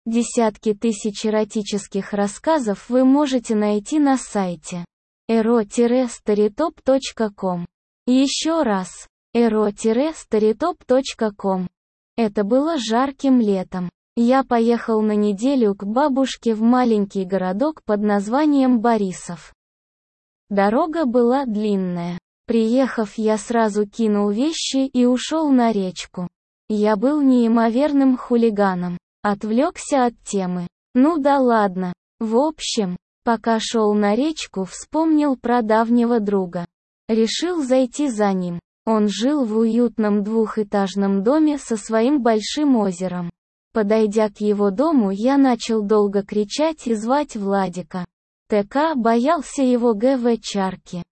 Десятки тысяч эротических рассказов вы можете найти на сайте ero-storytop.com. Еще раз, ero-storytop.com. Это было жарким летом. Я поехал на неделю к бабушке в маленький городок под названием Борисов. Дорога была длинная. Приехав, я сразу кинул вещи и ушел на речку. Я был неимоверным хулиганом. Отвлекся от темы. Ну да ладно. В общем, пока шел на речку, вспомнил про давнего друга. Решил зайти за ним. Он жил в уютном двухэтажном доме со своим большим озером. Подойдя к его дому, я начал долго кричать и звать Владика. ТК боялся его ГВ-чарки.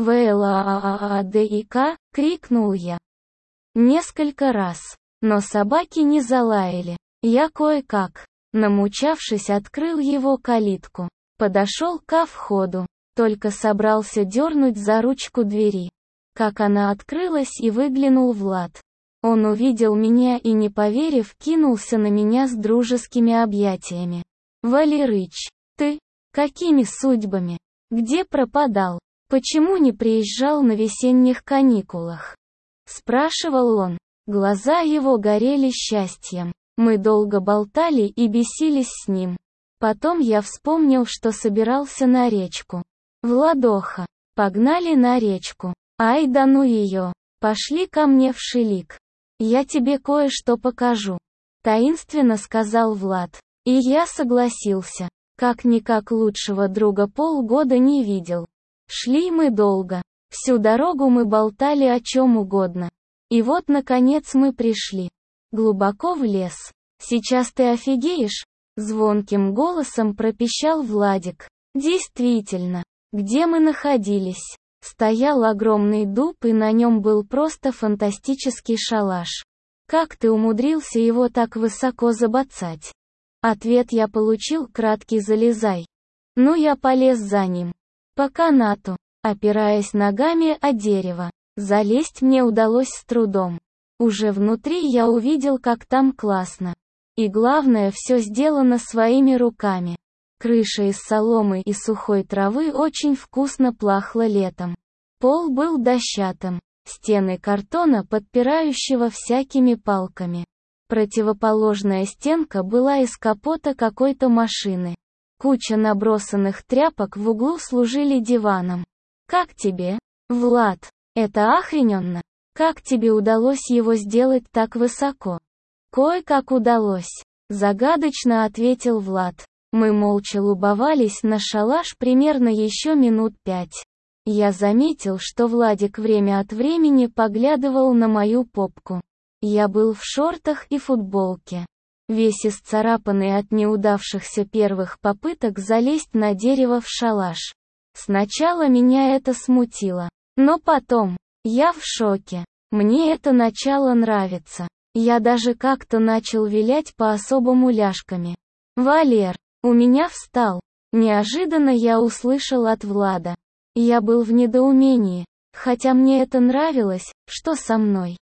«ВЛАААДИК!» — крикнул я. Несколько раз. Но собаки не залаяли. Я кое-как, намучавшись, открыл его калитку. Подошел ко входу. Только собрался дернуть за ручку двери. Как она открылась, и выглянул Влад. Он увидел меня и, не поверив, кинулся на меня с дружескими объятиями. «Валерыч, ты? Какими судьбами? Где пропадал? Почему не приезжал на весенних каникулах?» Спрашивал он. Глаза его горели счастьем. Мы долго болтали и бесились с ним. Потом я вспомнил, что собирался на речку. «Владоха, погнали на речку. Ай да ну ее. Пошли ко мне в Шилик. Я тебе кое-что покажу», — таинственно сказал Влад. И я согласился. Как-никак лучшего друга полгода не видел. Шли мы долго. Всю дорогу мы болтали о чем угодно. И вот, наконец, мы пришли. Глубоко в лес. «Сейчас ты офигеешь?» — звонким голосом пропищал Владик. Действительно. Где мы находились? Стоял огромный дуб, и на нем был просто фантастический шалаш. Как ты умудрился его так высоко забацать? Ответ я получил краткий: залезай. Ну, я полез за ним. По канату, опираясь ногами о дерево. Залезть мне удалось с трудом. Уже внутри я увидел, как там классно. И главное, все сделано своими руками. Крыша из соломы и сухой травы очень вкусно пахла летом. Пол был дощатым. Стены картона, подпирающего всякими палками. Противоположная стенка была из капота какой-то машины. Куча набросанных тряпок в углу служили диваном. «Как тебе, Влад? Это охрененно! Как тебе удалось его сделать так высоко?» «Кое-как удалось», — загадочно ответил Влад. Мы молча лубовались на шалаш примерно еще минут 5. Я заметил, что Владик время от времени поглядывал на мою попку. Я был в шортах и футболке. Весь исцарапанный от неудавшихся первых попыток залезть на дерево в шалаш. Сначала меня это смутило. Но потом, я в шоке. Мне это начало нравиться. Я даже как-то начал вилять по-особому ляжками. «Валер, у меня встал». Неожиданно я услышал от Влада. Я был в недоумении, хотя мне это нравилось, что со мной.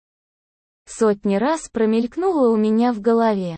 Сотни раз промелькнуло у меня в голове.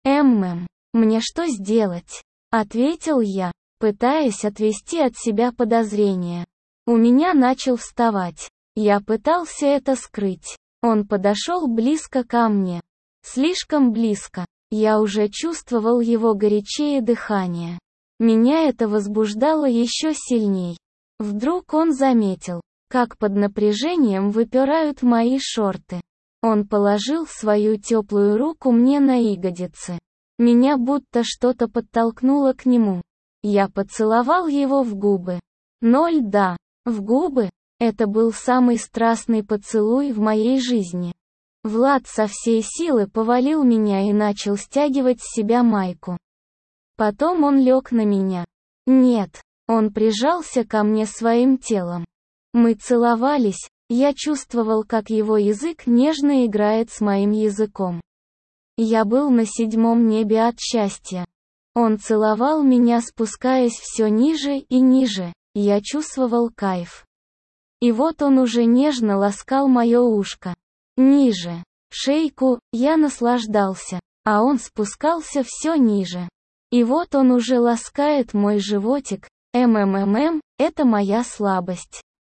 Мне что сделать?» — ответил я, пытаясь отвести от себя подозрения. У меня начал вставать. Я пытался это скрыть. Он подошел близко ко мне. Слишком близко. Я уже чувствовал его горячее дыхание. Меня это возбуждало еще сильней. Вдруг он заметил, как под напряжением выпирают мои шорты. Он положил свою теплую руку мне на ягодицы. Меня будто что-то подтолкнуло к нему. Я поцеловал его в губы. Да, в губы. Это был самый страстный поцелуй в моей жизни. Влад со всей силы повалил меня и начал стягивать с себя майку. Потом он лег на меня. Нет, он прижался ко мне своим телом. Мы целовались, я чувствовал, как его язык нежно играет с моим языком. Я был на 7-м небе от счастья. Он целовал меня, спускаясь все ниже и ниже, я чувствовал кайф. И вот он уже нежно ласкал мое ушко. Ниже, шейку, я наслаждался. а он спускался все ниже. И вот он уже ласкает мой животик. Это моя слабость.